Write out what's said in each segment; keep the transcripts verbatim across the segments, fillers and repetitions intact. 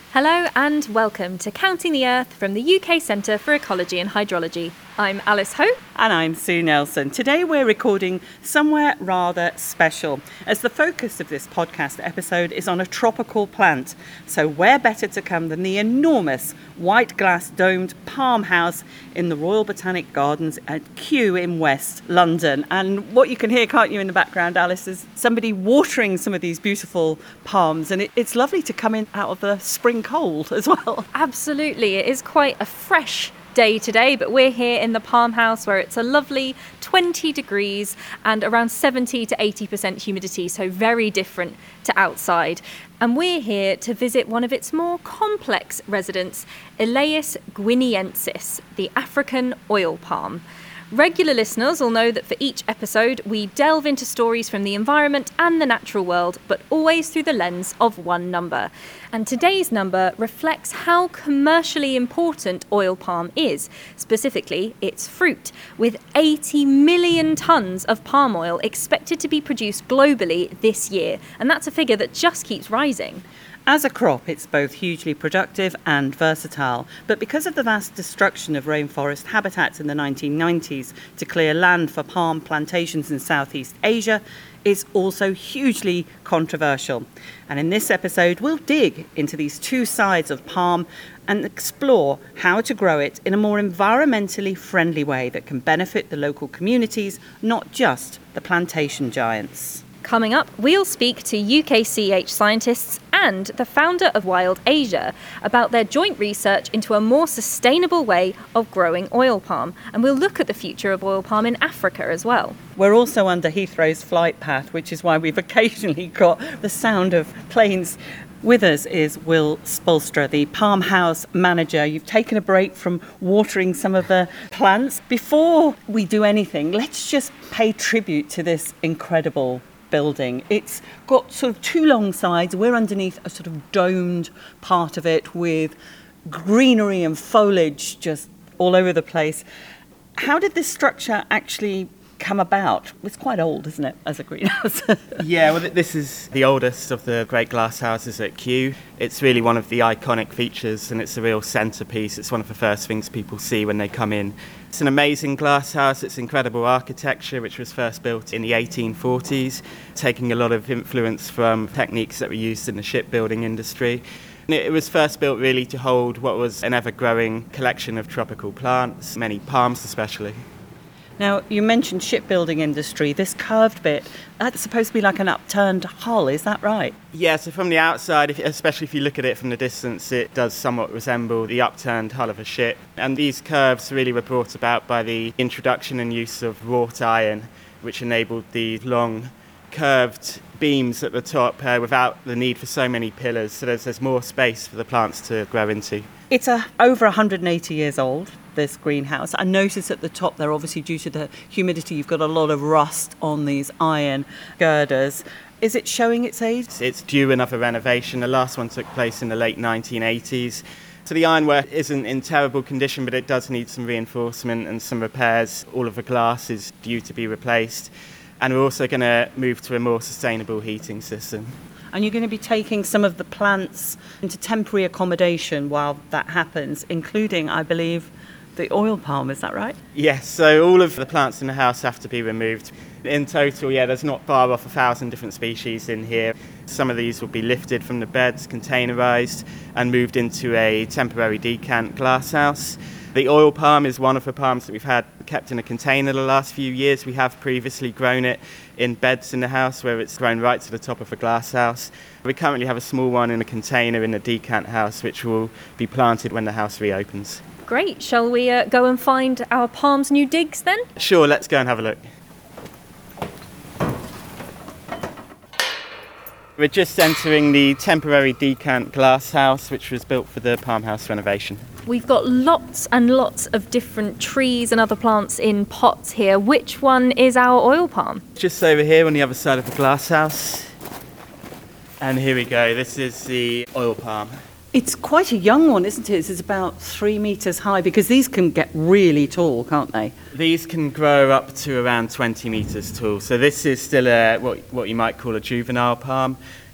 Hello and welcome to Counting the Earth from the U K Centre for Ecology and Hydrology. I'm Alice Ho. And I'm Sue Nelson. Today we're recording somewhere rather special, as the focus of this podcast episode is on a tropical plant. So where better to come than the enormous white glass domed palm house in the Royal Botanic Gardens at Kew in West London. And what you can hear, can't you, in the background, Alice, is somebody watering some of these beautiful palms. And it, it's lovely to come in out of the spring cold as well. Absolutely, it is quite a fresh day today, but we're here in the palm house where it's a lovely twenty degrees and around seventy to eighty percent humidity, so very different to outside. And we're here to visit one of its more complex residents, Elaeis guineensis, the African oil palm. Regular listeners will know that for each episode we delve into stories from the environment and the natural world, but always through the lens of one number. And today's number reflects how commercially important oil palm is, specifically its fruit, with eighty million tonnes of palm oil expected to be produced globally this year. And that's a figure that just keeps rising. As a crop, it's both hugely productive and versatile, but because of the vast destruction of rainforest habitats in the nineteen nineties to clear land for palm plantations in Southeast Asia, it's also hugely controversial. And in this episode, we'll dig into these two sides of palm and explore how to grow it in a more environmentally friendly way that can benefit the local communities, not just the plantation giants. Coming up, we'll speak to U K C H scientists and the founder of Wild Asia about their joint research into a more sustainable way of growing oil palm. And we'll look at the future of oil palm in Africa as well. We're also under Heathrow's flight path, which is why we've occasionally got the sound of planes. With us is Will Spolstra, the palm house manager. You've taken a break from watering some of the plants. Before we do anything, let's just pay tribute to this incredible building. It's got sort of two long sides. We're underneath a sort of domed part of it with greenery and foliage just all over the place. How did this structure actually come about? It's quite old, isn't it, as a greenhouse? Yeah, well, this is the oldest of the great glass houses at Kew. It's really one of the iconic features, and it's a real centrepiece. It's one of the first things people see when they come in. It's an amazing glass house. It's incredible architecture, which was first built in the eighteen forties, taking a lot of influence from techniques that were used in the shipbuilding industry. It was first built really to hold what was an ever-growing collection of tropical plants, many palms especially. Now, you mentioned shipbuilding industry. This curved bit, that's supposed to be like an upturned hull, is that right? Yeah, so from the outside, if, especially if you look at it from the distance, it does somewhat resemble the upturned hull of a ship. And these curves really were brought about by the introduction and use of wrought iron, which enabled these long, curved beams at the top uh, without the need for so many pillars. So there's, there's more space for the plants to grow into. It's a, over one hundred eighty years old, this greenhouse. I notice at the top there, obviously due to the humidity, you've got a lot of rust on these iron girders. Is it showing its age? It's due another renovation. The last one took place in the late nineteen eighties. So the ironwork isn't in terrible condition, but it does need some reinforcement and some repairs. All of the glass is due to be replaced. And we're also going to move to a more sustainable heating system. And you're going to be taking some of the plants into temporary accommodation while that happens, including, I believe, the oil palm, is that right? Yes, so all of the plants in the house have to be removed. In total, yeah, there's not far off a thousand different species in here. Some of these will be lifted from the beds, containerised, and moved into a temporary decant glass house. The oil palm is one of the palms that we've had kept in a container the last few years. We have previously grown it in beds in the house where it's grown right to the top of a glass house. We currently have a small one in a container in a decant house, which will be planted when the house reopens. Great. Shall we uh, go and find our palm's new digs then? Sure, let's go and have a look. We're just entering the temporary decant glass house, which was built for the palm house renovation. We've got lots and lots of different trees and other plants in pots here. Which one is our oil palm? Just over here on the other side of the glass house. And here we go. This is the oil palm. It's quite a young one, isn't it? It's about three metres high, because these can get really tall, can't they? These can grow up to around twenty metres tall. So this is still a, what, what you might call a juvenile palm.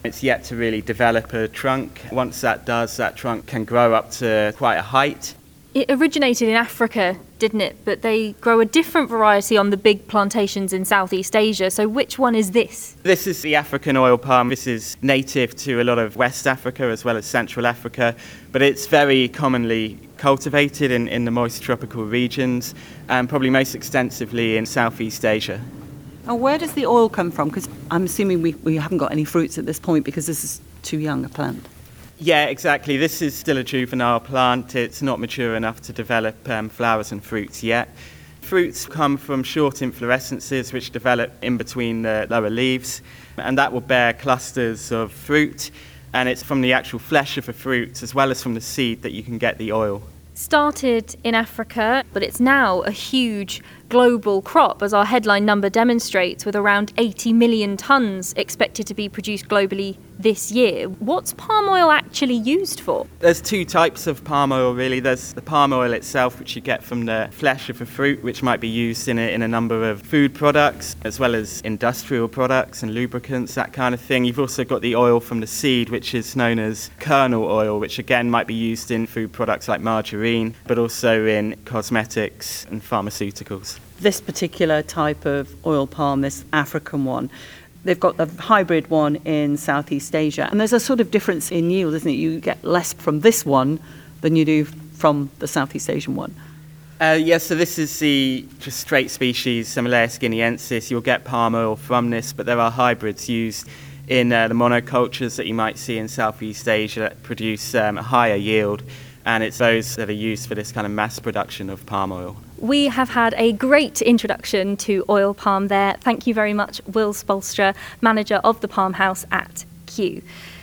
It's yet to really develop a trunk. Once that does, that trunk can grow up to quite a height. It originated in Africa, didn't it? But they grow a different variety on the big plantations in Southeast Asia. So which one is this? This is the African oil palm. This is native to a lot of West Africa as well as Central Africa, but it's very commonly cultivated in, in the moist tropical regions and probably most extensively in Southeast Asia. And where does the oil come from? Because I'm assuming we, we haven't got any fruits at this point because this is too young a plant. Yeah, exactly. This is still a juvenile plant. It's not mature enough to develop um, flowers and fruits yet. Fruits come from short inflorescences which develop in between the lower leaves, and that will bear clusters of fruit. And it's from the actual flesh of the fruit as well as from the seed that you can get the oil. Started in Africa, but it's now a huge global crop, as our headline number demonstrates, with around eighty million tonnes expected to be produced globally this year. What's palm oil actually used for? There's two types of palm oil, really. There's the palm oil itself, which you get from the flesh of a fruit, which might be used in a, in a number of food products, as well as industrial products and lubricants, that kind of thing. You've also got the oil from the seed, which is known as kernel oil, which again might be used in food products like margarine, but also in cosmetics and pharmaceuticals. This particular type of oil palm, this African one, they've got the hybrid one in Southeast Asia. And there's a sort of difference in yield, isn't it? You get less from this one than you do from the Southeast Asian one. Uh, yes, so this is the just straight species, Similaeus guineensis. You'll get palm oil from this, but there are hybrids used in uh, the monocultures that you might see in Southeast Asia that produce um, a higher yield. And it's those that are used for this kind of mass production of palm oil. We have had a great introduction to oil palm there. Thank you very much, Will Spolstra, manager of the Palm House at Kew.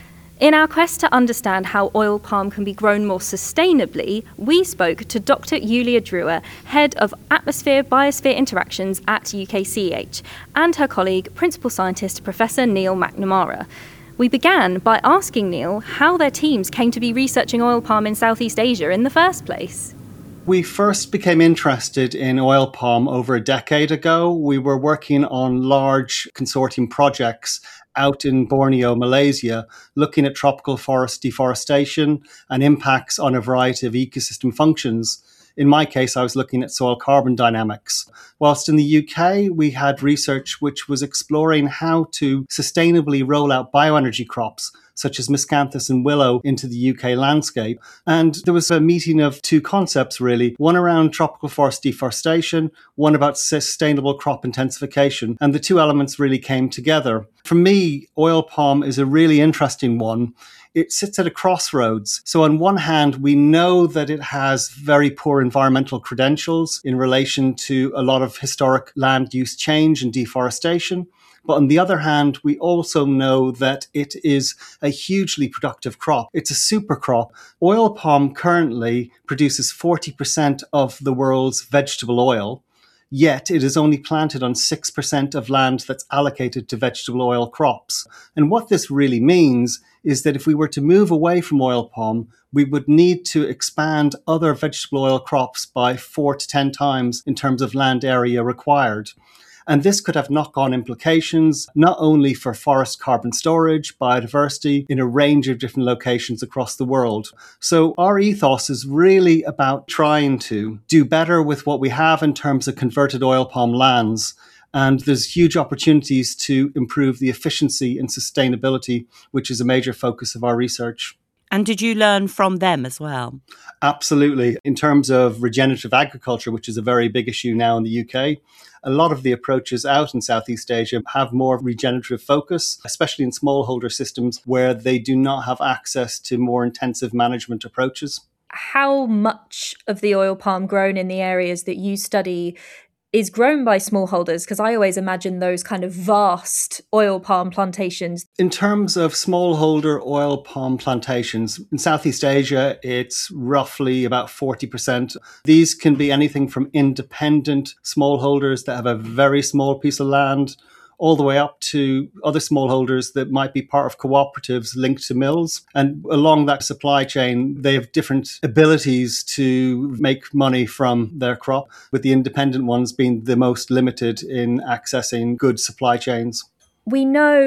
In our quest to understand how oil palm can be grown more sustainably, we spoke to Doctor Yulia Drewer, head of Atmosphere-Biosphere Interactions at U K C H, and her colleague, principal scientist Professor Neil McNamara. We began by asking Neil how their teams came to be researching oil palm in Southeast Asia in the first place. We first became interested in oil palm over a decade ago. We were working on large consortium projects out in Borneo, Malaysia, looking at tropical forest deforestation and impacts on a variety of ecosystem functions. In my case, I was looking at soil carbon dynamics. Whilst in the U K, we had research which was exploring how to sustainably roll out bioenergy crops, such as miscanthus and willow, into the U K landscape. And there was a meeting of two concepts, really, one around tropical forest deforestation, one about sustainable crop intensification. And the two elements really came together. For me, oil palm is a really interesting one. It sits at a crossroads. So on one hand, we know that it has very poor environmental credentials in relation to a lot of historic land use change and deforestation. But on the other hand, we also know that it is a hugely productive crop. It's a super crop. Oil palm currently produces forty percent of the world's vegetable oil. Yet it is only planted on six percent of land that's allocated to vegetable oil crops. And what this really means is that if we were to move away from oil palm, we would need to expand other vegetable oil crops by four to ten times in terms of land area required. And this could have knock-on implications, not only for forest carbon storage, biodiversity, in a range of different locations across the world. So our ethos is really about trying to do better with what we have in terms of converted oil palm lands. And there's huge opportunities to improve the efficiency and sustainability, which is a major focus of our research. And did you learn from them as well? Absolutely. In terms of regenerative agriculture, which is a very big issue now in the U K, a lot of the approaches out in Southeast Asia have more regenerative focus, especially in smallholder systems where they do not have access to more intensive management approaches. How much of the oil palm grown in the areas that you study is grown by smallholders? Because I always imagine those kind of vast oil palm plantations. In terms of smallholder oil palm plantations, in Southeast Asia, it's roughly about forty percent. These can be anything from independent smallholders that have a very small piece of land, all the way up to other smallholders that might be part of cooperatives linked to mills. And along that supply chain, they have different abilities to make money from their crop, with the independent ones being the most limited in accessing good supply chains. We know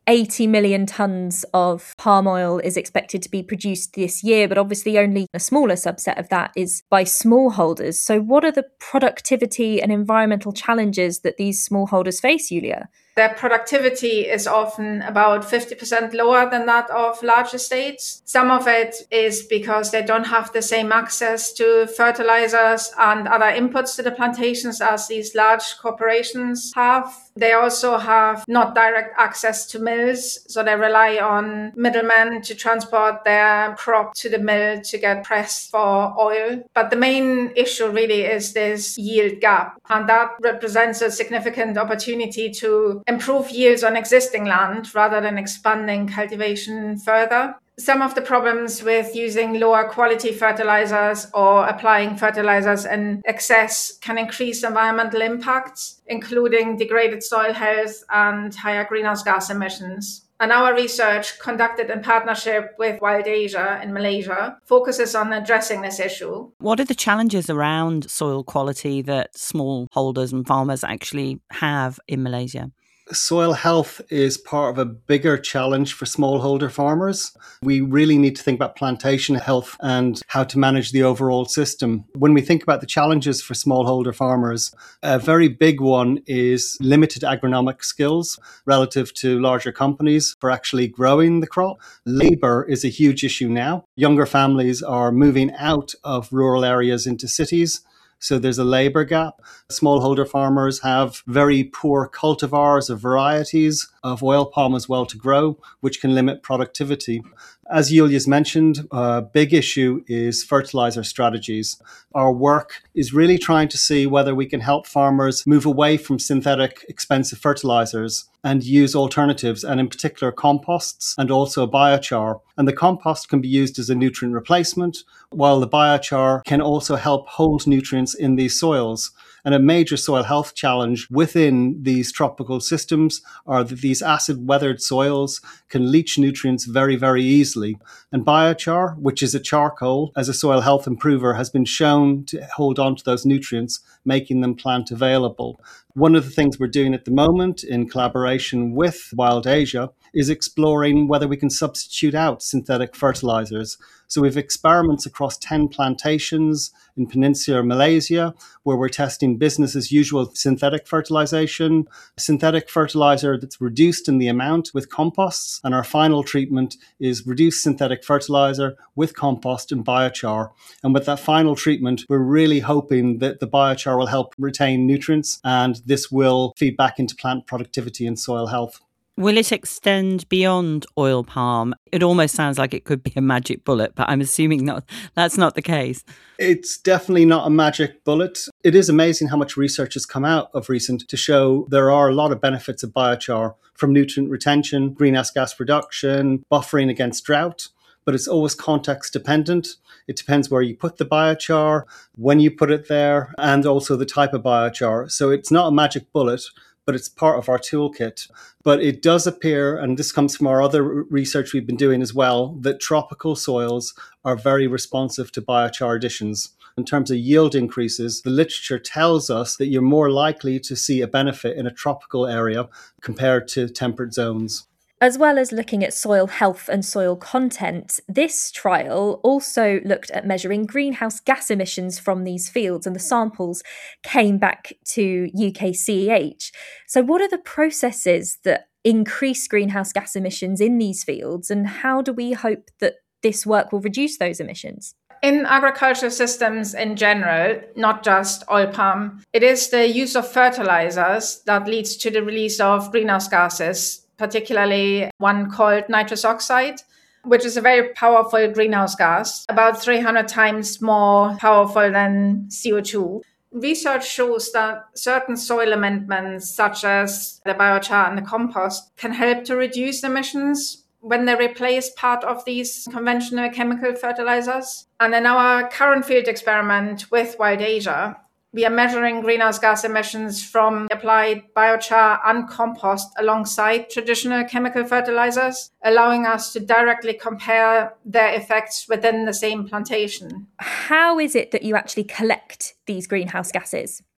eighty million tonnes of palm oil is expected to be produced this year, but obviously only a smaller subset of that is by smallholders. So what are the productivity and environmental challenges that these smallholders face, Julia? Their productivity is often about fifty percent lower than that of large estates. Some of it is because they don't have the same access to fertilizers and other inputs to the plantations as these large corporations have. They also have not direct access to mills, so they rely on middlemen to transport their crop to the mill to get pressed for oil. But the main issue really is this yield gap, and that represents a significant opportunity to improve yields on existing land rather than expanding cultivation further. Some of the problems with using lower quality fertilizers or applying fertilizers in excess can increase environmental impacts, including degraded soil health and higher greenhouse gas emissions. And our research, conducted in partnership with Wild Asia in Malaysia, focuses on addressing this issue. What are the challenges around soil quality that smallholders and farmers actually have in Malaysia? Soil health is part of a bigger challenge for smallholder farmers. We really need to think about plantation health and how to manage the overall system. When we think about the challenges for smallholder farmers, a very big one is limited agronomic skills relative to larger companies for actually growing the crop. Labour is a huge issue now. Younger families are moving out of rural areas into cities. So there's a labour gap. Smallholder farmers have very poor cultivars of varieties of oil palm as well to grow, which can limit productivity. As Julia's mentioned, a big issue is fertilizer strategies. Our work is really trying to see whether we can help farmers move away from synthetic, expensive fertilizers and use alternatives, and in particular composts and also biochar. And the compost can be used as a nutrient replacement, while the biochar can also help hold nutrients in these soils. And a major soil health challenge within these tropical systems are that these acid-weathered soils can leach nutrients very, very easily. And biochar, which is a charcoal, as a soil health improver, has been shown to hold on to those nutrients, making them plant available. One of the things we're doing at the moment in collaboration with Wild Asia is exploring whether we can substitute out synthetic fertilizers. So we have experiments across ten plantations in peninsular Malaysia where we're testing business as usual synthetic fertilization, synthetic fertilizer that's reduced in the amount with composts, and our final treatment is reduced synthetic fertilizer with compost and biochar. And with that final treatment, we're really hoping that the biochar will help retain nutrients, and this will feed back into plant productivity and soil health. Will it extend beyond oil palm? It almost sounds like it could be a magic bullet, but I'm assuming not, that's not the case. It's definitely not a magic bullet. It is amazing how much research has come out of recent to show there are a lot of benefits of biochar, from nutrient retention, greenhouse gas reduction, buffering against drought. But it's always context dependent. It depends where you put the biochar, when you put it there, and also the type of biochar. So it's not a magic bullet, but it's part of our toolkit. But it does appear, and this comes from our other research we've been doing as well, that tropical soils are very responsive to biochar additions. In terms of yield increases, the literature tells us that you're more likely to see a benefit in a tropical area compared to temperate zones. As well as looking at soil health and soil content, this trial also looked at measuring greenhouse gas emissions from these fields, and the samples came back to U K C E H. So what are the processes that increase greenhouse gas emissions in these fields, and how do we hope that this work will reduce those emissions? In agricultural systems in general, not just oil palm, it is the use of fertilizers that leads to the release of greenhouse gases, particularly one called nitrous oxide, which is a very powerful greenhouse gas, about three hundred times more powerful than C O two. Research shows that certain soil amendments, such as the biochar and the compost, can help to reduce emissions when they replace part of these conventional chemical fertilizers. And in our current field experiment with Wild Asia, we are measuring greenhouse gas emissions from applied biochar and compost alongside traditional chemical fertilizers, allowing us to directly compare their effects within the same plantation. How is it that you actually collect these greenhouse gases?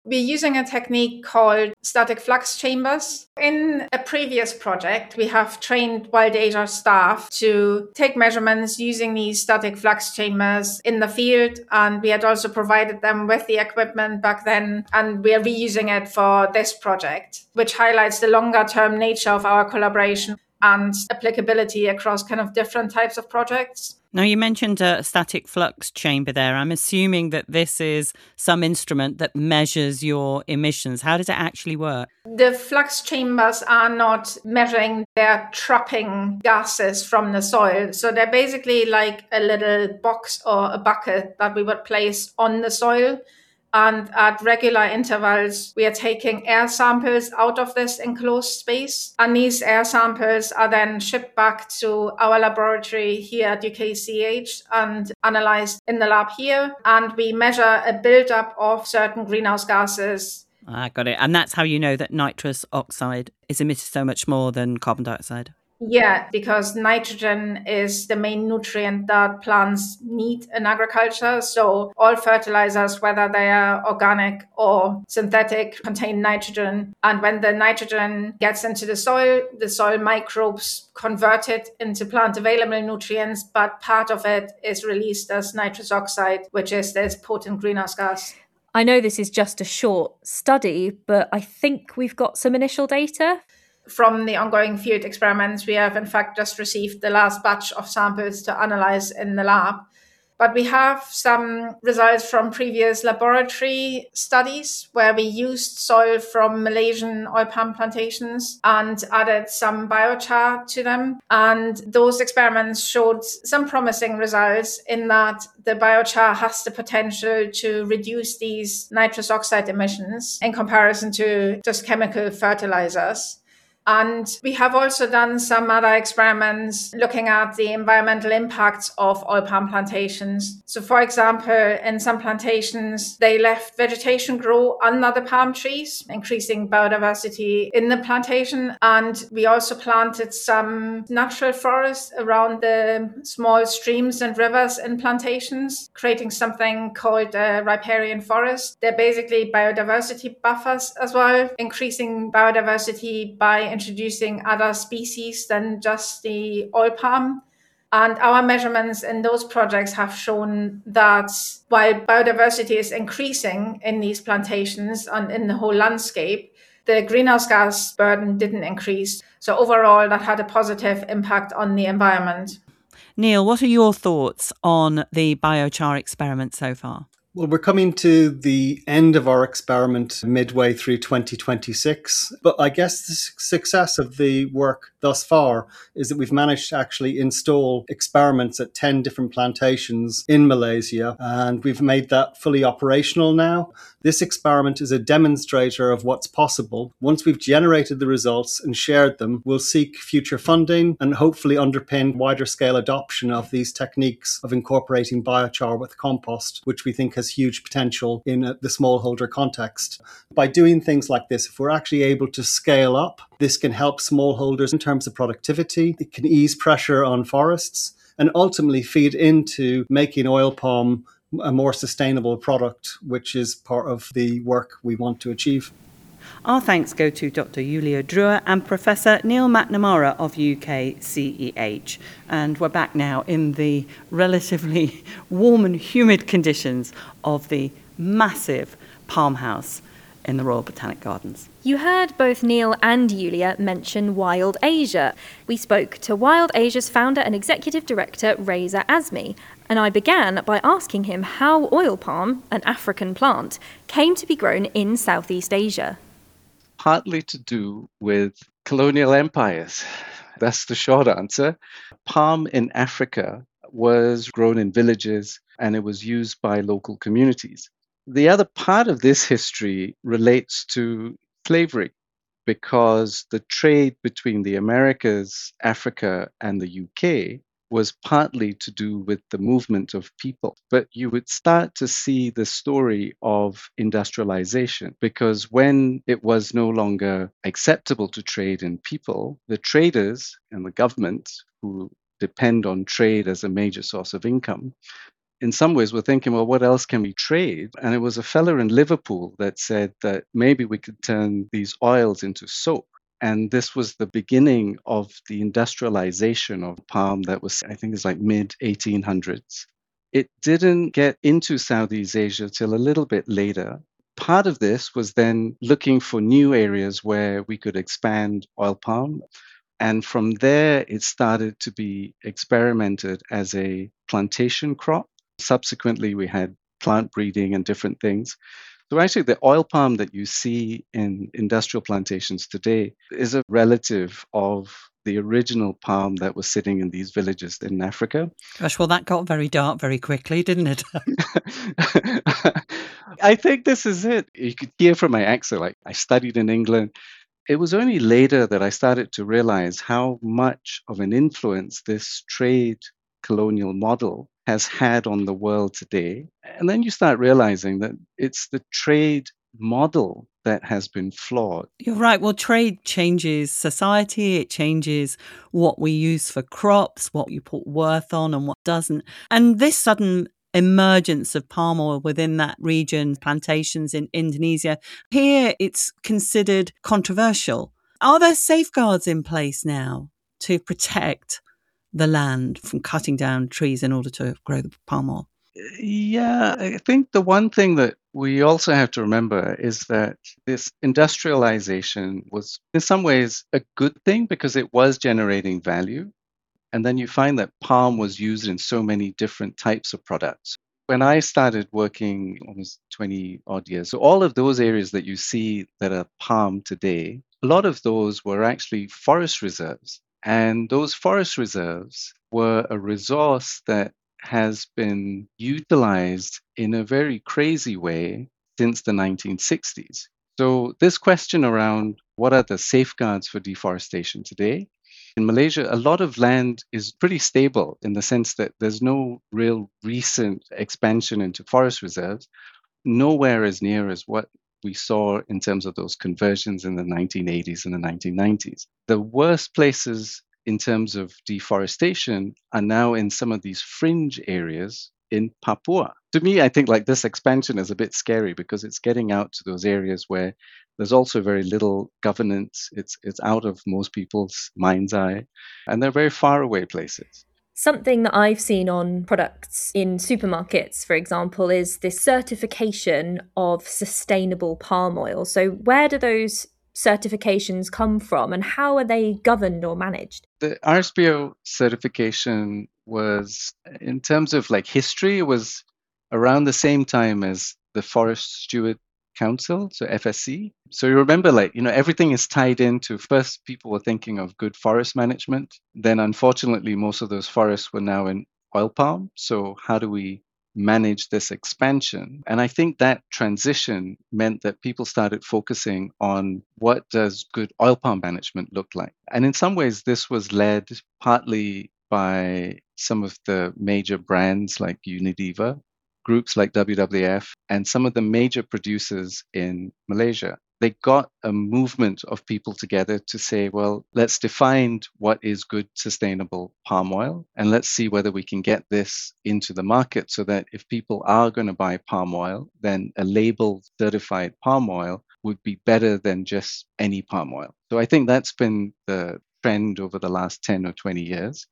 We're using a technique called static flux chambers. In a previous project, we have trained Wild Asia staff to take measurements using these static flux chambers in the field. And we had also provided them with the equipment back then. And we are reusing it for this project, which highlights the longer term nature of our collaboration and applicability across kind of different types of projects. Now, you mentioned a static flux chamber there. I'm assuming that this is some instrument that measures your emissions. How does it actually work? The flux chambers are not measuring, they're trapping gases from the soil. So they're basically like a little box or a bucket that we would place on the soil. And at regular intervals, we are taking air samples out of this enclosed space. And these air samples are then shipped back to our laboratory here at U K C H and analyzed in the lab here. And we measure a buildup of certain greenhouse gases. I got it. And that's how you know that nitrous oxide is emitted so much more than carbon dioxide. Yeah, because nitrogen is the main nutrient that plants need in agriculture. So all fertilizers, whether they are organic or synthetic, contain nitrogen. And when the nitrogen gets into the soil, the soil microbes convert it into plant available nutrients, but part of it is released as nitrous oxide, which is this potent greenhouse gas. I know this is just a short study, but I think we've got some initial data. From the ongoing field experiments, we have in fact just received the last batch of samples to analyze in the lab. But we have some results from previous laboratory studies where we used soil from Malaysian oil palm plantations and added some biochar to them. And those experiments showed some promising results in that the biochar has the potential to reduce these nitrous oxide emissions in comparison to just chemical fertilizers. And we have also done some other experiments looking at the environmental impacts of oil palm plantations. So, for example, in some plantations, they left vegetation grow under the palm trees, increasing biodiversity in the plantation. And we also planted some natural forests around the small streams and rivers in plantations, creating something called a riparian forest. They're basically biodiversity buffers as well, increasing biodiversity by introducing other species than just the oil palm. And our measurements in those projects have shown that while biodiversity is increasing in these plantations and in the whole landscape, the greenhouse gas burden didn't increase. So overall, that had a positive impact on the environment. Neil, what are your thoughts on the biochar experiment so far? Well, we're coming to the end of our experiment midway through twenty twenty-six, but I guess the success of the work thus far is that we've managed to actually install experiments at ten different plantations in Malaysia, and we've made that fully operational now. This experiment is a demonstrator of what's possible. Once we've generated the results and shared them, we'll seek future funding and hopefully underpin wider scale adoption of these techniques of incorporating biochar with compost, which we think has huge potential in the smallholder context. By doing things like this, if we're actually able to scale up, this can help smallholders in terms of productivity. It can ease pressure on forests and ultimately feed into making oil palm a more sustainable product, which is part of the work we want to achieve. Our thanks go to Doctor Yulia Drewer and Professor Neil McNamara of U K C E H. And we're back now in the relatively warm and humid conditions of the massive palm house in the Royal Botanic Gardens. You heard both Neil and Yulia mention Wild Asia. We spoke to Wild Asia's founder and executive director, Reza Azmi, and I began by asking him how oil palm, an African plant, came to be grown in Southeast Asia. Partly to do with colonial empires. That's the short answer. Palm in Africa was grown in villages and it was used by local communities. The other part of this history relates to slavery, because the trade between the Americas, Africa, and the U K was partly to do with the movement of people. But you would start to see the story of industrialization, because when it was no longer acceptable to trade in people, the traders and the government, who depend on trade as a major source of income, in some ways we're thinking, well, what else can we trade? And it was a fella in Liverpool that said that maybe we could turn these oils into soap. And this was the beginning of the industrialization of palm that was, I think it's like mid eighteen hundreds. It didn't get into Southeast Asia till a little bit later. Part of this was then looking for new areas where we could expand oil palm. And from there, it started to be experimented as a plantation crop. Subsequently, we had plant breeding and different things. So actually, the oil palm that you see in industrial plantations today is a relative of the original palm that was sitting in these villages in Africa. Gosh, well, that got very dark very quickly, didn't it? I think this is it. You could hear from my accent, like I studied in England. It was only later that I started to realize how much of an influence this trade colonial model has had on the world today. And then you start realizing that it's the trade model that has been flawed. You're right. Well, trade changes society. It changes what we use for crops, what you put worth on and what doesn't. And this sudden emergence of palm oil within that region, plantations in Indonesia, here it's considered controversial. Are there safeguards in place now to protect the land from cutting down trees in order to grow the palm oil? Yeah, I think the one thing that we also have to remember is that this industrialization was in some ways a good thing because it was generating value. And then you find that palm was used in so many different types of products. When I started working almost twenty odd years, so all of those areas that you see that are palm today, a lot of those were actually forest reserves. And those forest reserves were a resource that has been utilized in a very crazy way since the nineteen sixties. So this question around what are the safeguards for deforestation today? In Malaysia, a lot of land is pretty stable in the sense that there's no real recent expansion into forest reserves, nowhere as near as what we saw in terms of those conversions in the nineteen eighties and the nineteen nineties. The worst places in terms of deforestation are now in some of these fringe areas in Papua. To me, I think like this expansion is a bit scary because it's getting out to those areas where there's also very little governance. It's it's out of most people's mind's eye, and they're very far away places. Something that I've seen on products in supermarkets, for example, is this certification of sustainable palm oil. So where do those certifications come from and how are they governed or managed? The R S P O certification was, in terms of like history, it was around the same time as the Forest Steward Council, so F S C. So you remember, like, you know, everything is tied into, first people were thinking of good forest management. Then unfortunately, most of those forests were now in oil palm. So how do we manage this expansion? And I think that transition meant that people started focusing on what does good oil palm management look like. And in some ways, this was led partly by some of the major brands like Unilever, groups like W W F, and some of the major producers in Malaysia. They got a movement of people together to say, well, let's define what is good sustainable palm oil, and let's see whether we can get this into the market so that if people are going to buy palm oil, then a labeled certified palm oil would be better than just any palm oil. So I think that's been the trend over the last ten or twenty years.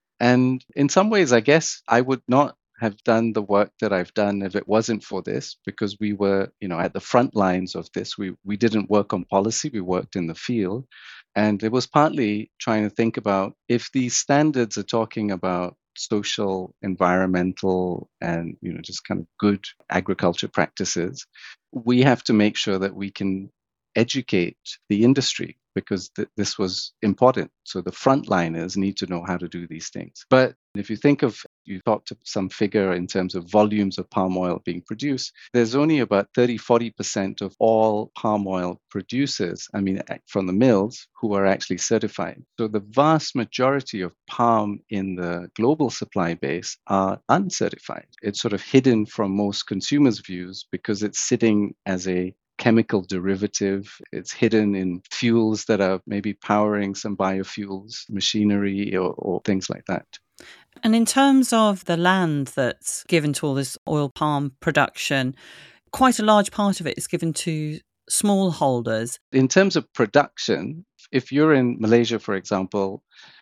And in some ways, I guess I would not have done the work that I've done if it wasn't for this, because we were, you know, at the front lines of this. We we didn't work on policy, we worked in the field. And it was partly trying to think about if these standards are talking about social, environmental, and, you know, just kind of good agriculture practices, we have to make sure that we can educate the industry, because th- this was important. So the frontliners need to know how to do these things. But if you think of, you talked to some figure in terms of volumes of palm oil being produced, there's only about thirty, forty percent of all palm oil producers, I mean, from the mills, who are actually certified. So the vast majority of palm in the global supply base are uncertified. It's sort of hidden from most consumers' views because it's sitting as a chemical derivative. It's hidden in fuels that are maybe powering some biofuels, machinery, or, or things like that. And in terms of the land that's given to all this oil palm production, quite a large part of it is given to smallholders. In terms of production, if you're in Malaysia, for example,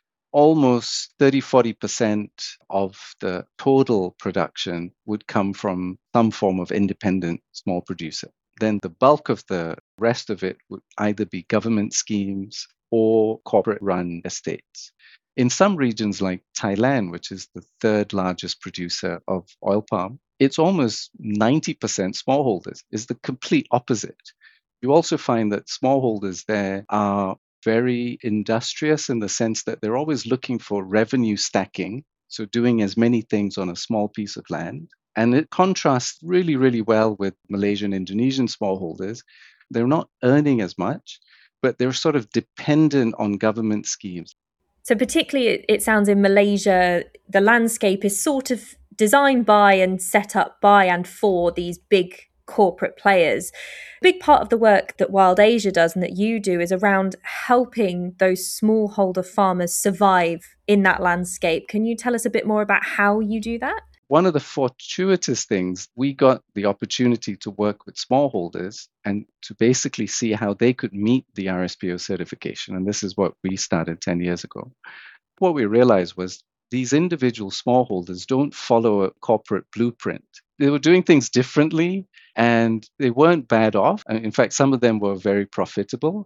almost thirty to forty percent of the total production would come from some form of independent small producer. Then the bulk of the rest of it would either be government schemes or corporate-run estates. In some regions like Thailand, which is the third largest producer of oil palm, it's almost ninety percent smallholders. It's the complete opposite. You also find that smallholders there are very industrious in the sense that they're always looking for revenue stacking, so doing as many things on a small piece of land. And it contrasts really, really well with Malaysian, Indonesian smallholders. They're not earning as much, but they're sort of dependent on government schemes. So particularly, it, it sounds in Malaysia, the landscape is sort of designed by and set up by and for these big corporate players. A big part of the work that Wild Asia does and that you do is around helping those smallholder farmers survive in that landscape. Can you tell us a bit more about how you do that? One of the fortuitous things, we got the opportunity to work with smallholders and to basically see how they could meet the R S P O certification. And this is what we started ten years ago. What we realized was these individual smallholders don't follow a corporate blueprint. They were doing things differently and they weren't bad off. In fact, some of them were very profitable.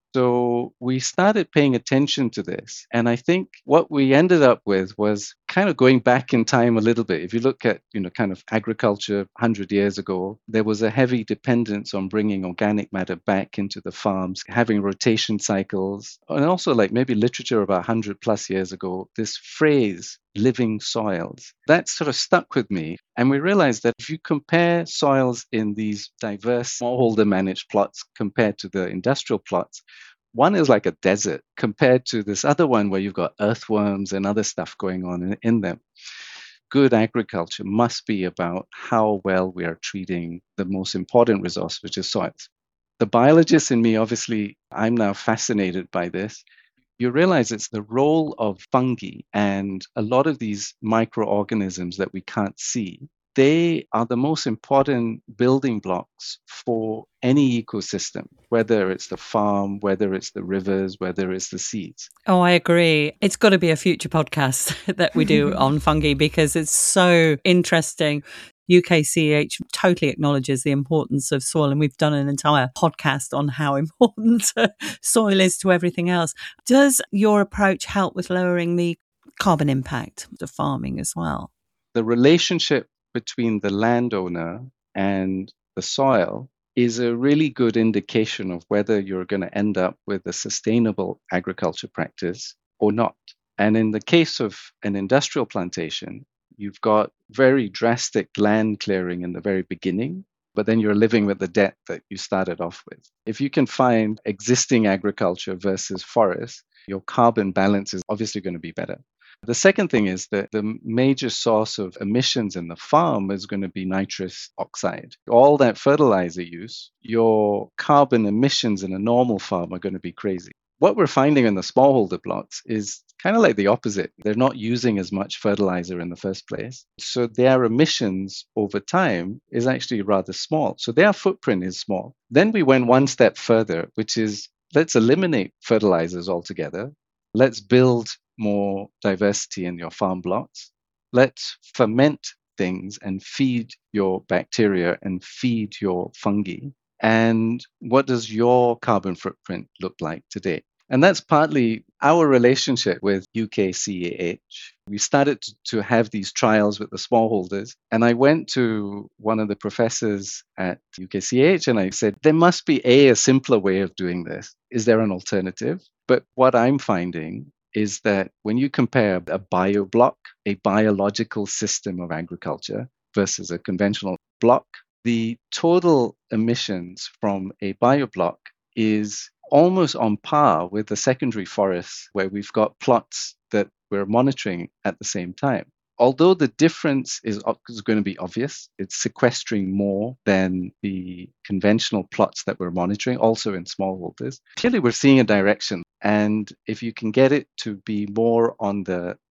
So we started paying attention to this. And I think what we ended up with was kind of going back in time a little bit. If you look at, you know, kind of agriculture one hundred years ago, there was a heavy dependence on bringing organic matter back into the farms, having rotation cycles, and also like maybe literature about one hundred plus years ago, this phrase, living soils, that sort of stuck with me. And we realized that if you compare soils in these diverse smallholder managed plots compared to the industrial plots, one is like a desert compared to this other one where you've got earthworms and other stuff going on in, in them. Good agriculture must be about how well we are treating the most important resource, which is soils. The biologist in me, obviously, I'm now fascinated by this. You realize it's the role of fungi and a lot of these microorganisms that we can't see. They are the most important building blocks for any ecosystem, whether it's the farm, whether it's the rivers, whether it's the seeds. Oh, I agree. It's got to be a future podcast that we do on fungi because it's so interesting. U K C E H totally acknowledges the importance of soil, and we've done an entire podcast on how important soil is to everything else. Does your approach help with lowering the carbon impact of farming as well? The relationship between the landowner and the soil is a really good indication of whether you're going to end up with a sustainable agriculture practice or not. And in the case of an industrial plantation, you've got very drastic land clearing in the very beginning, but then you're living with the debt that you started off with. If you can find existing agriculture versus forest, your carbon balance is obviously going to be better. The second thing is that the major source of emissions in the farm is going to be nitrous oxide. All that fertilizer use, your carbon emissions in a normal farm are going to be crazy. What we're finding in the smallholder plots is kind of like the opposite. They're not using as much fertilizer in the first place. So their emissions over time is actually rather small. So their footprint is small. Then we went one step further, which is let's eliminate fertilizers altogether. Let's build more diversity in your farm blocks. Let's ferment things and feed your bacteria and feed your fungi. And what does your carbon footprint look like today? And that's partly our relationship with U K C A H. We started to, to have these trials with the smallholders. And I went to one of the professors at U K C A H and I said, there must be a, a simpler way of doing this. Is there an alternative? But what I'm finding is that when you compare a bioblock, a biological system of agriculture versus a conventional block, the total emissions from a bioblock is almost on par with the secondary forests where we've got plots that we're monitoring at the same time. Although the difference is, is going to be obvious, it's sequestering more than the conventional plots that we're monitoring, also in smallholders. Clearly, we're seeing a direction. And if you can get it to be more on the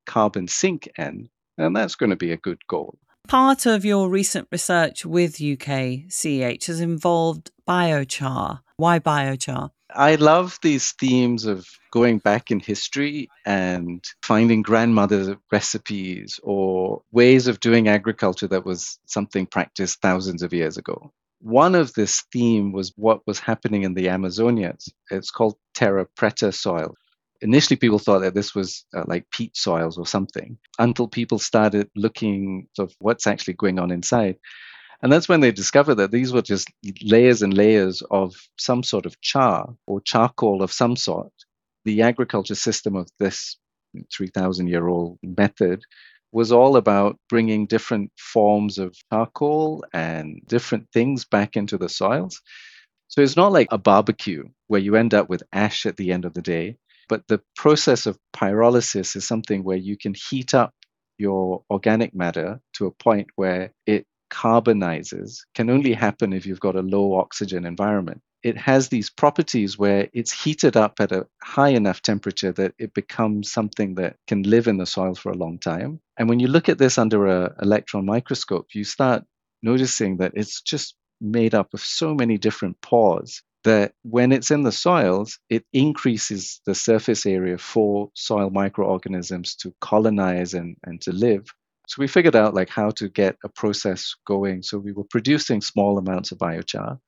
carbon sink end, then that's going to be a good goal. Part of your recent research with U K C E H has involved biochar. Why biochar? I love these themes of going back in history and finding grandmother recipes or ways of doing agriculture that was something practiced thousands of years ago. One of this theme was what was happening in the Amazonias. It's called terra preta soil. Initially, people thought that this was uh, like peat soils or something, until people started looking at what's actually going on inside. And that's when they discovered that these were just layers and layers of some sort of char or charcoal of some sort. The agriculture system of this three thousand year old method was all about bringing different forms of charcoal and different things back into the soils. So it's not like a barbecue where you end up with ash at the end of the day. But the process of pyrolysis is something where you can heat up your organic matter to a point where it carbonizes. Can only happen if you've got a low oxygen environment. It has these properties where it's heated up at a high enough temperature that it becomes something that can live in the soil for a long time. And when you look at this under an electron microscope, you start noticing that it's just made up of so many different pores that when it's in the soils, it increases the surface area for soil microorganisms to colonize and, and to live. So we figured out like how to get a process going. So we were producing small amounts of biochar.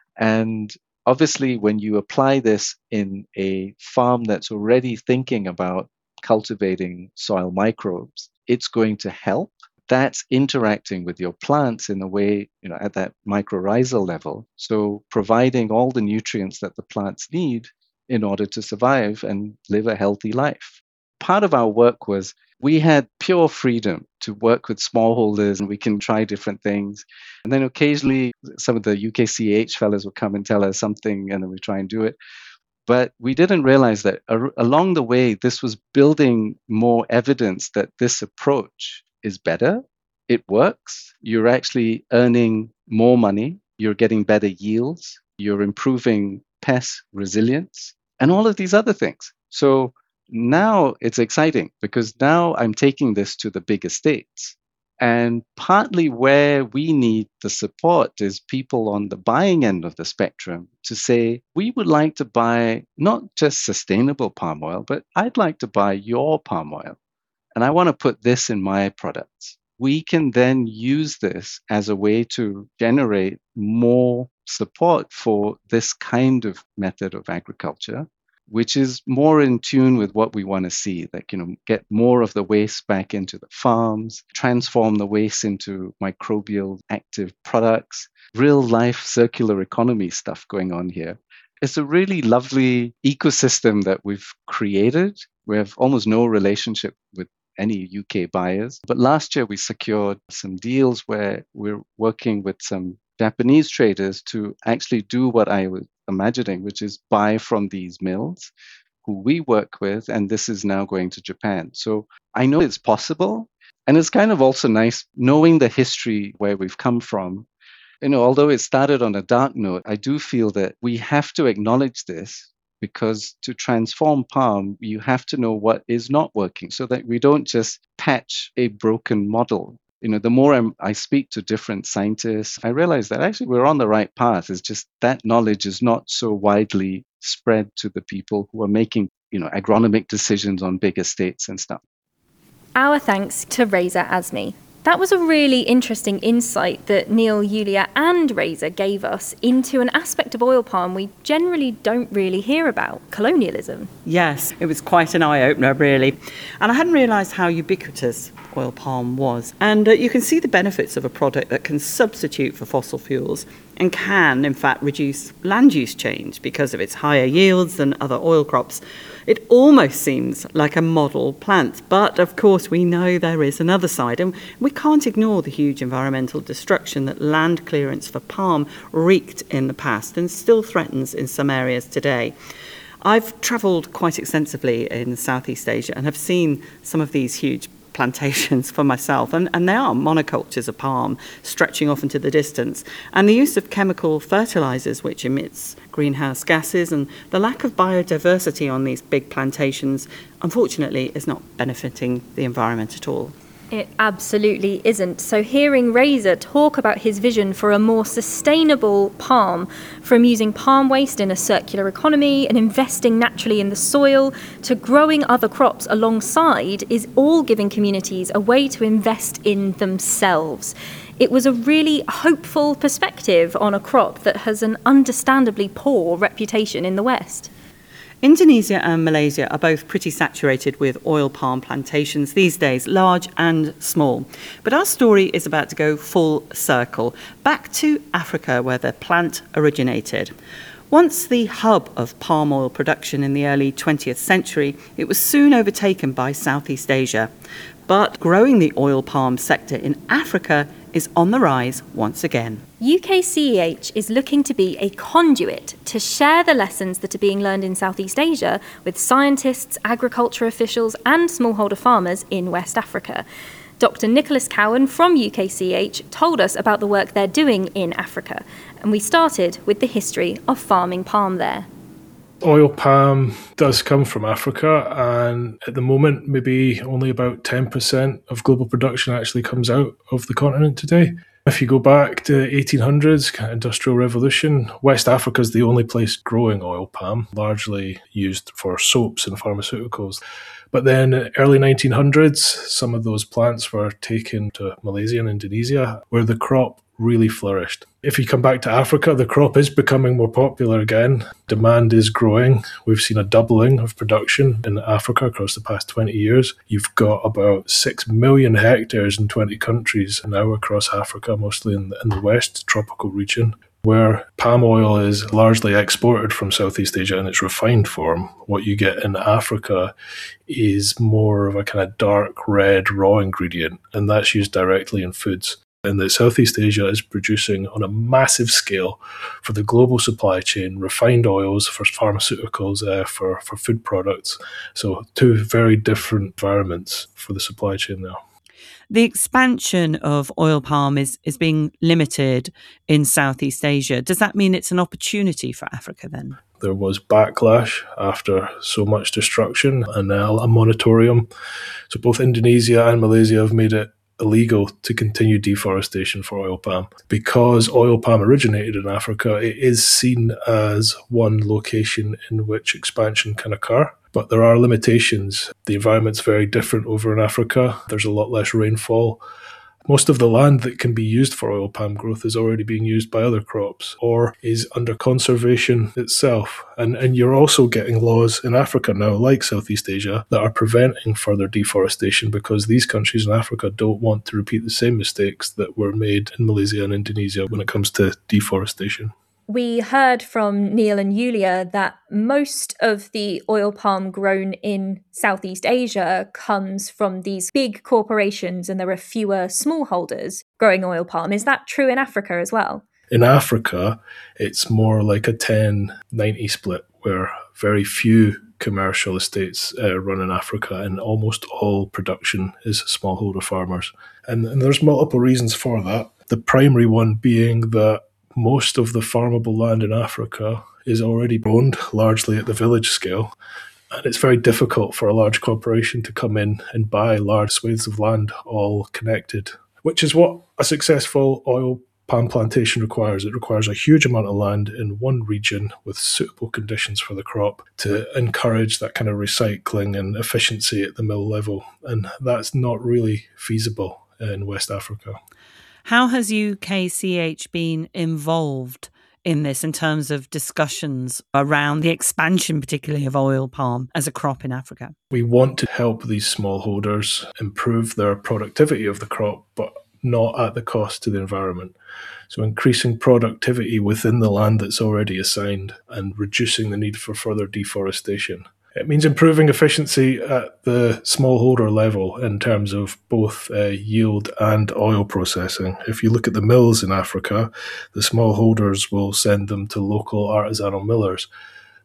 And obviously, when you apply this in a farm that's already thinking about cultivating soil microbes, it's going to help. That's interacting with your plants in a way, you know, at that mycorrhizal level. So providing all the nutrients that the plants need in order to survive and live a healthy life. Part of our work was we had pure freedom to work with smallholders and we can try different things. And then occasionally some of the U K C E H fellows would come and tell us something and then we try and do it. But we didn't realize that ar- along the way, this was building more evidence that this approach is better, it works, you're actually earning more money, you're getting better yields, you're improving pest resilience, and all of these other things. So now it's exciting because now I'm taking this to the big estates. And partly where we need the support is people on the buying end of the spectrum to say, we would like to buy not just sustainable palm oil, but I'd like to buy your palm oil. And I want to put this in my products. We can then use this as a way to generate more support for this kind of method of agriculture, which is more in tune with what we want to see, like, you know, get more of the waste back into the farms, transform the waste into microbial active products, real life circular economy stuff going on here. It's a really lovely ecosystem that we've created. We have almost no relationship with any U K buyers. But last year we secured some deals where we're working with some Japanese traders to actually do what I was imagining, which is buy from these mills who we work with, and this is now going to Japan. So I know it's possible, and it's kind of also nice knowing the history where we've come from. You know, although it started on a dark note, I do feel that we have to acknowledge this, because to transform palm, you have to know what is not working so that we don't just patch a broken model. You know, the more I'm, I speak to different scientists, I realize that actually we're on the right path. It's just that knowledge is not so widely spread to the people who are making, you know, agronomic decisions on big estates and stuff. Our thanks to Reza Azmi. That was a really interesting insight that Neil, Yulia and Reza gave us into an aspect of oil palm we generally don't really hear about, colonialism. Yes, it was quite an eye-opener, really. And I hadn't realised how ubiquitous oil palm was. And uh, you can see the benefits of a product that can substitute for fossil fuels and can, in fact, reduce land use change because of its higher yields than other oil crops. It almost seems like a model plant, but of course we know there is another side, and we can't ignore the huge environmental destruction that land clearance for palm wreaked in the past and still threatens in some areas today. I've travelled quite extensively in Southeast Asia and have seen some of these huge plantations for myself, and, and they are monocultures of palm stretching off into the distance. And the use of chemical fertilizers, which emits greenhouse gases, and the lack of biodiversity on these big plantations, unfortunately, is not benefiting the environment at all. It absolutely isn't. So hearing Reza talk about his vision for a more sustainable palm, from using palm waste in a circular economy and investing naturally in the soil to growing other crops alongside, is all giving communities a way to invest in themselves. It was a really hopeful perspective on a crop that has an understandably poor reputation in the West. Indonesia and Malaysia are both pretty saturated with oil palm plantations these days, large and small. But our story is about to go full circle, back to Africa where the plant originated. Once the hub of palm oil production in the early twentieth century, it was soon overtaken by Southeast Asia. But growing the oil palm sector in Africa is on the rise once again. U K C E H is looking to be a conduit to share the lessons that are being learned in Southeast Asia with scientists, agriculture officials and smallholder farmers in West Africa. Doctor Nicholas Cowan from U K C E H told us about the work they're doing in Africa, and we started with the history of farming palm there. Oil palm does come from Africa, and at the moment maybe only about ten percent of global production actually comes out of the continent today. If you go back to eighteen hundreds, kind of Industrial Revolution, West Africa is the only place growing oil palm, largely used for soaps and pharmaceuticals. But then early nineteen hundreds, some of those plants were taken to Malaysia and Indonesia, where the crop really flourished. If you come back to Africa, the crop is becoming more popular again. Demand is growing. We've seen a doubling of production in Africa across the past twenty years. You've got about six million hectares in twenty countries now across Africa, mostly in the, in the west tropical region, where palm oil is largely exported from Southeast Asia in its refined form. What you get in Africa is more of a kind of dark red raw ingredient, and that's used directly in foods. And that Southeast Asia is producing on a massive scale for the global supply chain, refined oils for pharmaceuticals, uh, for, for food products. So two very different environments for the supply chain now. The expansion of oil palm is, is being limited in Southeast Asia. Does that mean it's an opportunity for Africa then? There was backlash after so much destruction and uh, a moratorium. So both Indonesia and Malaysia have made it illegal to continue deforestation for oil palm. Because oil palm originated in Africa, it is seen as one location in which expansion can occur. But there are limitations. The environment's very different over in Africa. There's a lot less rainfall. Most of the land that can be used for oil palm growth is already being used by other crops or is under conservation itself. And, and you're also getting laws in Africa now, like Southeast Asia, that are preventing further deforestation because these countries in Africa don't want to repeat the same mistakes that were made in Malaysia and Indonesia when it comes to deforestation. We heard from Neil and Yulia that most of the oil palm grown in Southeast Asia comes from these big corporations and there are fewer smallholders growing oil palm. Is that true in Africa as well? In Africa, it's more like a ten ninety split where very few commercial estates uh, run in Africa and almost all production is smallholder farmers. And, and there's multiple reasons for that. The primary one being that most of the farmable land in Africa is already owned largely at the village scale. And it's very difficult for a large corporation to come in and buy large swathes of land all connected, which is what a successful oil palm plantation requires. It requires a huge amount of land in one region with suitable conditions for the crop to encourage that kind of recycling and efficiency at the mill level. And that's not really feasible in West Africa. How has U K C H been involved in this in terms of discussions around the expansion, particularly of oil palm as a crop in Africa? We want to help these smallholders improve their productivity of the crop, but not at the cost to the environment. So increasing productivity within the land that's already assigned and reducing the need for further deforestation. It means improving efficiency at the smallholder level in terms of both uh, yield and oil processing. If you look at the mills in Africa, the smallholders will send them to local artisanal millers.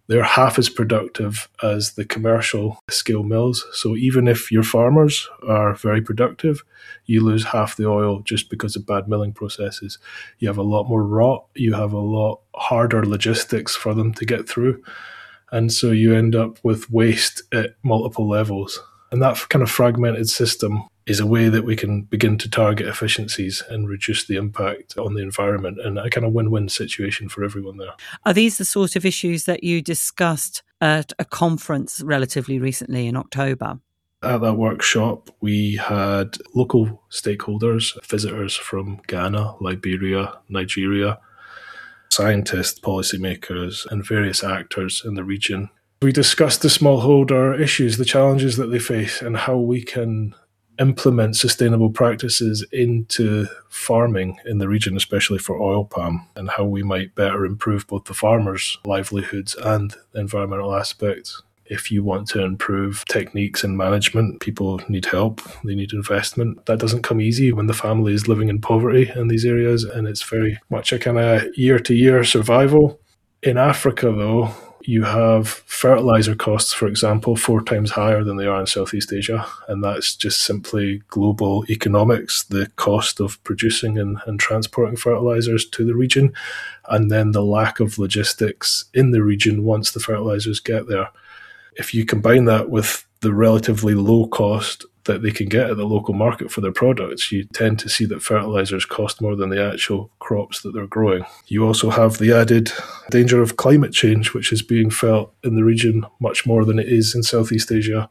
they're half as productive as the commercial scale mills. So even if your farmers are very productive, you lose half the oil just because of bad milling processes. You have a lot more rot, you have a lot harder logistics for them to get through. And so you end up with waste at multiple levels. And that kind of fragmented system is a way that we can begin to target efficiencies and reduce the impact on the environment, and a kind of win-win situation for everyone there. Are these the sort of issues that you discussed at a conference relatively recently in October? At that workshop, we had local stakeholders, visitors from Ghana, Liberia, Nigeria, scientists, policymakers, and various actors in the region. We discussed the smallholder issues, the challenges that they face, and how we can implement sustainable practices into farming in the region, especially for oil palm, and how we might better improve both the farmers' livelihoods and the environmental aspects. If you want to improve techniques and management, people need help, they need investment. That doesn't come easy when the family is living in poverty in these areas, and it's very much a kind of year-to-year survival. In Africa, though, you have fertilizer costs, for example, four times higher than they are in Southeast Asia. And that's just simply global economics, the cost of producing and, and transporting fertilizers to the region, and then the lack of logistics in the region once the fertilizers get there. If you combine that with the relatively low cost that they can get at the local market for their products, you tend to see that fertilizers cost more than the actual crops that they're growing. You also have the added danger of climate change, which is being felt in the region much more than it is in Southeast Asia.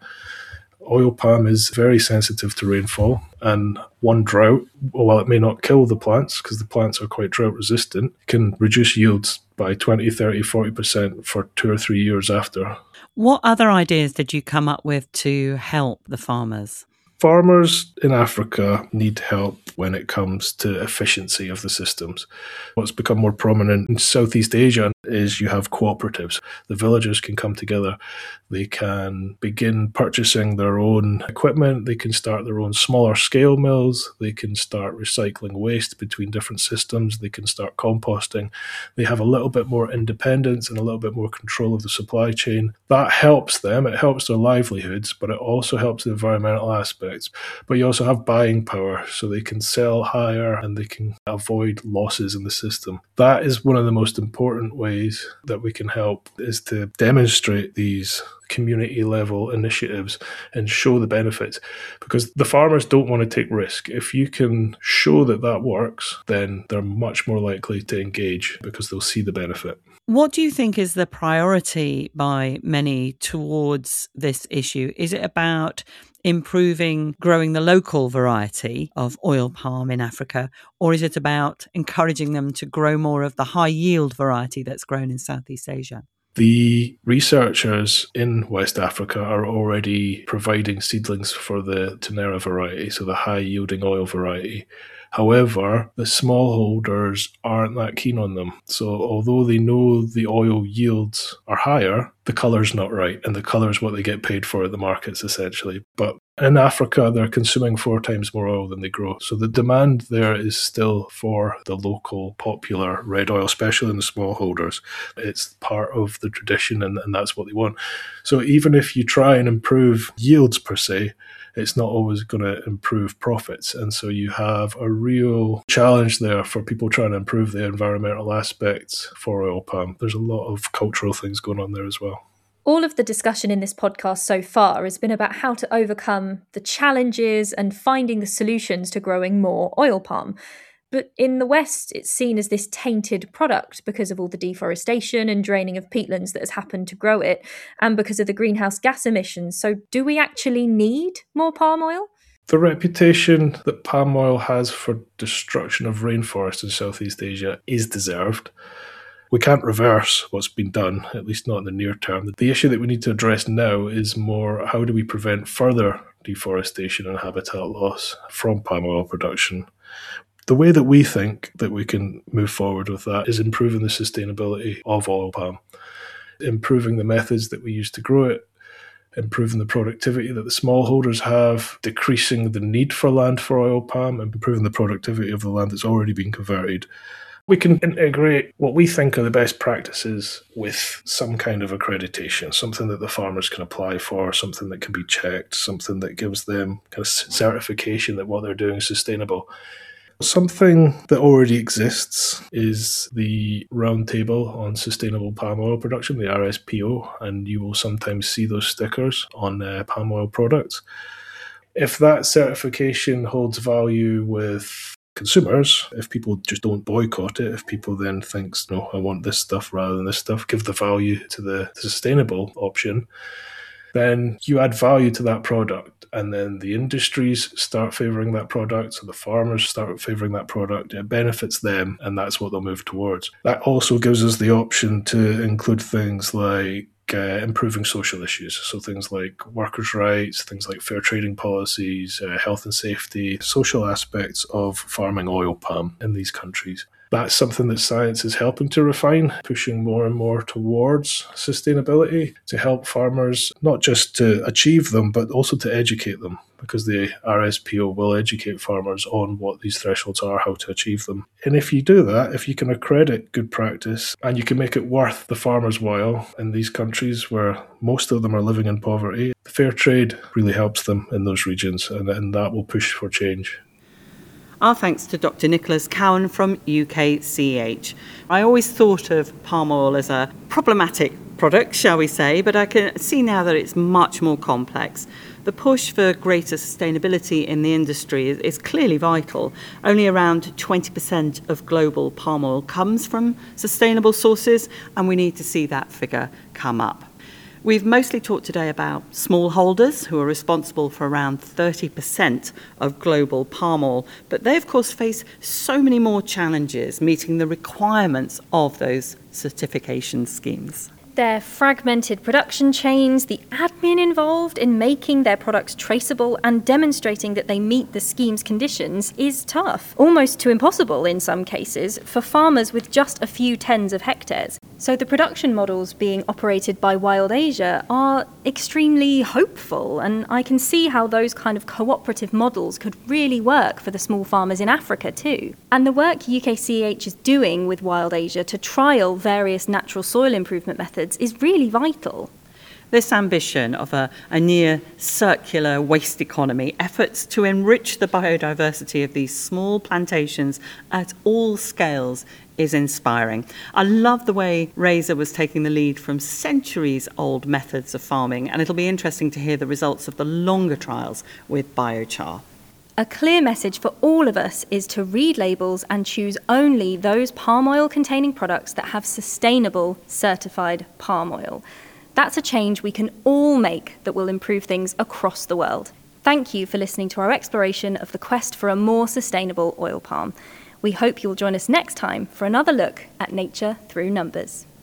Oil palm is very sensitive to rainfall, and one drought, while it may not kill the plants, because the plants are quite drought resistant, can reduce yields by twenty, thirty, forty percent for two or three years after. What other ideas did you come up with to help the farmers? Farmers in Africa need help when it comes to efficiency of the systems. What's become more prominent in Southeast Asia is you have cooperatives. The villagers can come together. They can begin purchasing their own equipment. They can start their own smaller scale mills. They can start recycling waste between different systems. They can start composting. They have a little bit more independence and a little bit more control of the supply chain. That helps them. It helps their livelihoods, but it also helps the environmental aspects. But you also have buying power, so they can sell higher and they can avoid losses in the system. That is one of the most important ways that we can help, is to demonstrate these community level initiatives and show the benefits, because the farmers don't want to take risk. If you can show that that works, then they're much more likely to engage because they'll see the benefit. What do you think is the priority by many towards this issue? Is it about improving growing the local variety of oil palm in Africa, or is it about encouraging them to grow more of the high yield variety that's grown in Southeast Asia? The researchers in West Africa are already providing seedlings for the Tenera variety, so the high-yielding oil variety. However, the smallholders aren't that keen on them. So although they know the oil yields are higher, the colour's not right, and the colour is what they get paid for at the markets, essentially. But in Africa, they're consuming four times more oil than they grow. So the demand there is still for the local popular red oil, especially in the smallholders. It's part of the tradition, and, and that's what they want. So even if you try and improve yields per se, it's not always going to improve profits. And so you have a real challenge there for people trying to improve the environmental aspects for oil palm. There's a lot of cultural things going on there as well. All of the discussion in this podcast so far has been about how to overcome the challenges and finding the solutions to growing more oil palm. But in the West, it's seen as this tainted product because of all the deforestation and draining of peatlands that has happened to grow it, and because of the greenhouse gas emissions. So do we actually need more palm oil? The reputation that palm oil has for destruction of rainforests in Southeast Asia is deserved. We can't reverse what's been done, at least not in the near term. The issue that we need to address now is more, how do we prevent further deforestation and habitat loss from palm oil production? The way that we think that we can move forward with that is improving the sustainability of oil palm, improving the methods that we use to grow it, improving the productivity that the smallholders have, decreasing the need for land for oil palm, and improving the productivity of the land that's already been converted. We can integrate what we think are the best practices with some kind of accreditation, something that the farmers can apply for, something that can be checked, something that gives them kind of certification that what they're doing is sustainable. Something that already exists is the Roundtable on Sustainable Palm Oil Production, the R S P O, and you will sometimes see those stickers on uh, palm oil products. If that certification holds value with consumers, if people just don't boycott it, if people then think, no, I want this stuff rather than this stuff, give the value to the sustainable option, then you add value to that product. And then the industries start favouring that product, so the farmers start favouring that product. It benefits them, and that's what they'll move towards. That also gives us the option to include things like Uh, improving social issues, so things like workers' rights, things like fair trading policies, uh, health and safety, social aspects of farming oil palm in these countries. That's something that science is helping to refine, pushing more and more towards sustainability to help farmers not just to achieve them, but also to educate them, because the R S P O will educate farmers on what these thresholds are, how to achieve them. And if you do that, if you can accredit good practice and you can make it worth the farmer's while in these countries where most of them are living in poverty, fair trade really helps them in those regions, and, and that will push for change. Our thanks to Doctor Nicholas Cowan from U K C H. I always thought of palm oil as a problematic product, shall we say, but I can see now that it's much more complex. The push for greater sustainability in the industry is, is clearly vital. Only around twenty percent of global palm oil comes from sustainable sources, and we need to see that figure come up. We've mostly talked today about smallholders, who are responsible for around thirty percent of global palm oil, but they of course face so many more challenges meeting the requirements of those certification schemes. Their fragmented production chains, the admin involved in making their products traceable and demonstrating that they meet the scheme's conditions is tough, almost too impossible in some cases, for farmers with just a few tens of hectares. So the production models being operated by Wild Asia are extremely hopeful, and I can see how those kind of cooperative models could really work for the small farmers in Africa too. And the work U K C H is doing with Wild Asia to trial various natural soil improvement methods is really vital. This ambition of a, a near circular waste economy, efforts to enrich the biodiversity of these small plantations at all scales, is inspiring. I love the way Reza was taking the lead from centuries-old methods of farming, and it'll be interesting to hear the results of the longer trials with biochar. A clear message for all of us is to read labels and choose only those palm oil containing products that have sustainable certified palm oil. That's a change we can all make that will improve things across the world. Thank you for listening to our exploration of the quest for a more sustainable oil palm. We hope you'll join us next time for another look at nature through numbers.